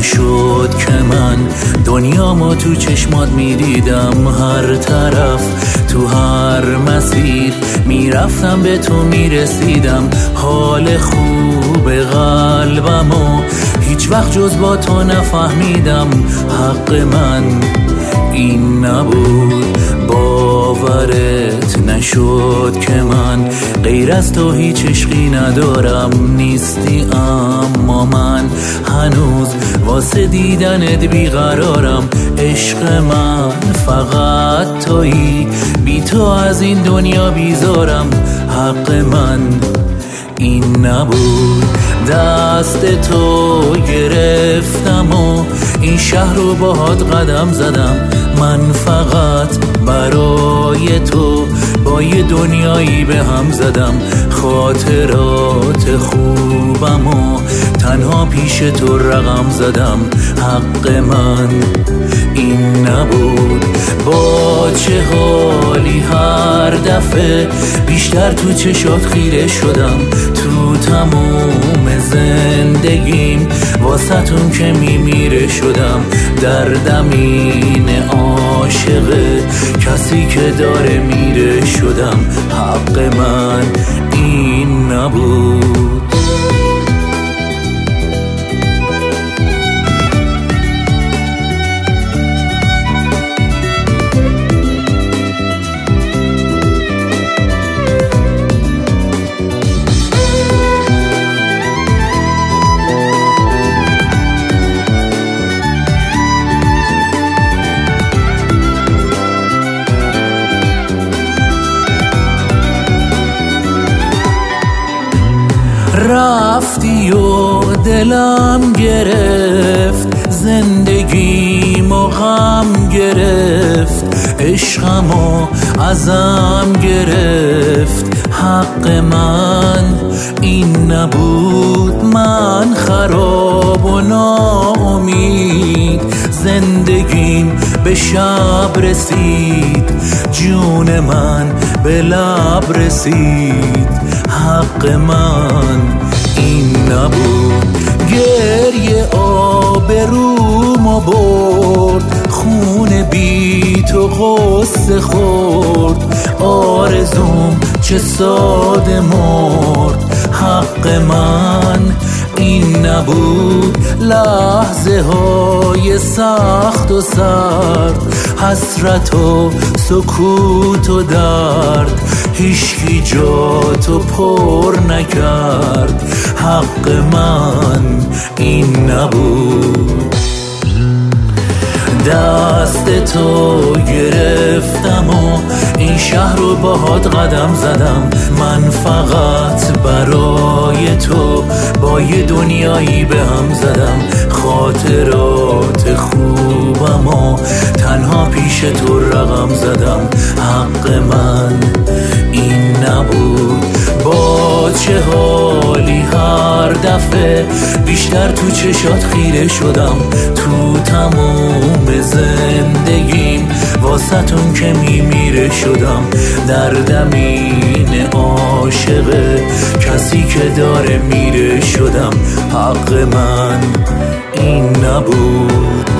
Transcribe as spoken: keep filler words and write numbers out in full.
نشد که من دنیامو تو چشمات میدیدم، هر طرف تو هر مسیر میرفتم به تو میرسیدم. حال خوب قلبمو هیچ وقت جز با تو نفهمیدم، حق من این نبود. باورت نشد که من غیر از تو هیچ عشقی ندارم، نیستی اما من هنوز واسه دیدنت بیقرارم. عشق من فقط تویی، بی تو از این دنیا بیزارم. حق من این نبود. دست تو گرفتم و این شهر رو باهات قدم زدم، من فقط برای تو با یه دنیایی به هم زدم. خاطرات خوبم و تنها پیش تو رقم زدم، حق من این نبود. با چه حالی هر دفعه بیشتر تو چشات خیره شدم، تو تموم زندگیم واسه‌تون که میمیره شدم. دردم اینه عاشق کسی که داره میره شدم، حق من این نبود. رفتی و دلم گرفت، زندگیمو غم گرفت، عشقمو ازم گرفت. حق من این نبود، من خراب و ناامید، زندگیم به شب رسید، جون من به لب رسید. حق من این نبود. گریه آبرومو برد، خون بی تو غصه خورد، آرزوم چه ساده مرد. حق من این نبود. لحظه های سخت و سرد، حسرت و سکوت و درد، هیچکی جاتو پر نکرد. حق من این نبود. دست تو گرفتم و این شهر رو باهات قدم زدم، من فقط برای تو با یه دنیایی به هم زدم. خاطرات خوبم و تنها پیش تو رقم زدم، حق من این نبود. با چه حالی هر دفعه بیشتر تو چشات خیره شدم، تو تموم زندگیم واسه‌تون که میمیره شدم. دردم اینه عاشق کسی که داره میره شدم، حق من این نبود.